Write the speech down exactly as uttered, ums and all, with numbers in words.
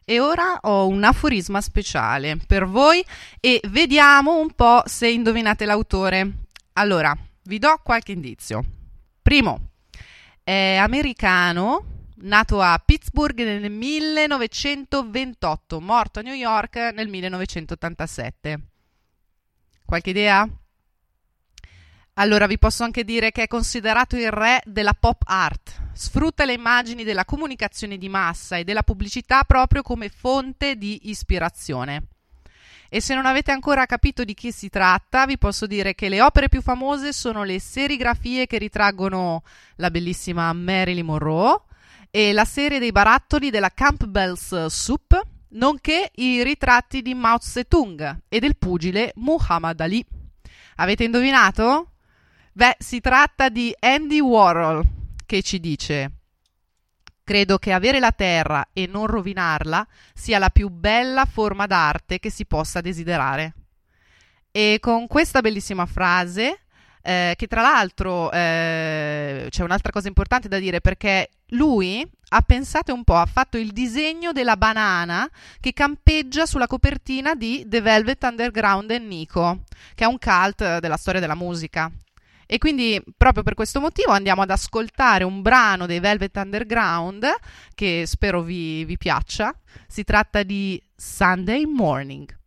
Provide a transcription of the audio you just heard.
E ora ho un aforisma speciale per voi e vediamo un po' se indovinate l'autore. Allora, vi do qualche indizio. Primo, è americano, nato a Pittsburgh nel millenovecentoventotto, morto a New York nel millenovecentottantasette. Qualche idea? Allora vi posso anche dire che è considerato il re della pop art. Sfrutta le immagini della comunicazione di massa e della pubblicità proprio come fonte di ispirazione. E se non avete ancora capito di chi si tratta, vi posso dire che le opere più famose sono le serigrafie che ritraggono la bellissima Marilyn Monroe e la serie dei barattoli della Campbell's Soup, nonché i ritratti di Mao Zedong e del pugile Muhammad Ali. Avete indovinato? Beh, si tratta di Andy Warhol, che ci dice: credo che avere la terra e non rovinarla sia la più bella forma d'arte che si possa desiderare. E con questa bellissima frase, eh, che tra l'altro eh, c'è un'altra cosa importante da dire, perché lui ha, pensate un po', ha fatto il disegno della banana che campeggia sulla copertina di The Velvet Underground e Nico, che è un cult della storia della musica. E quindi proprio per questo motivo andiamo ad ascoltare un brano dei Velvet Underground che spero vi, vi piaccia. Si tratta di Sunday Morning.